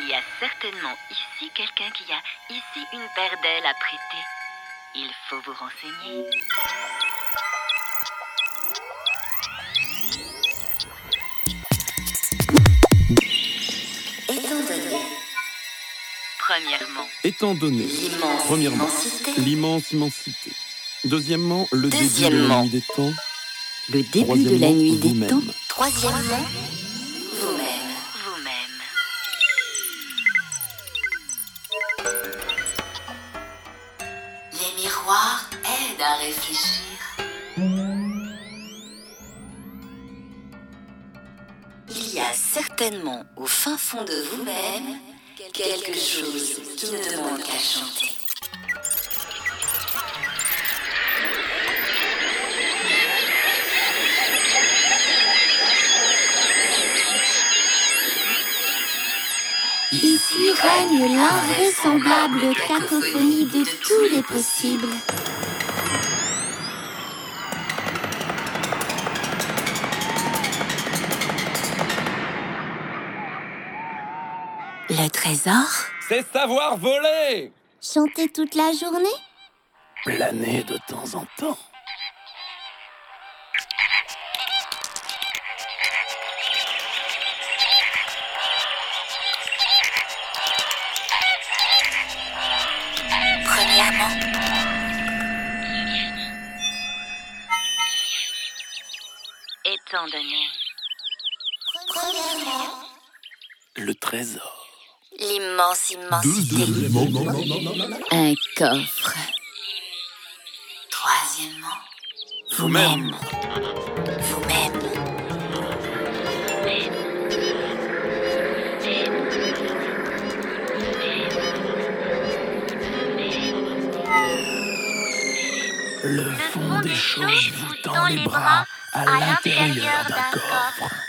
Il y a certainement ici quelqu'un qui a ici une paire d'ailes à prêter. Il faut vous renseigner. Étant donné, premièrement, l'immense immensité. Deuxièmement, le début de la nuit des temps. Le début de la nuit des temps. Troisièmement, Vous-même. les miroirs aident à réfléchir. Il y a certainement au fin fond de vous-même quelque chose qui ne demande qu'à chanter. Ici règne l'invraisemblable cacophonie de tous les possibles. Le trésor? C'est savoir voler! Chanter toute la journée? Planer de temps en temps. Premièrement, Étant donné. Le trésor. l'immense immensité. Un coffre. Troisièmement, Vous-même. vous-même. Le fond des choses vous tend les bras à l'intérieur d'un coffre.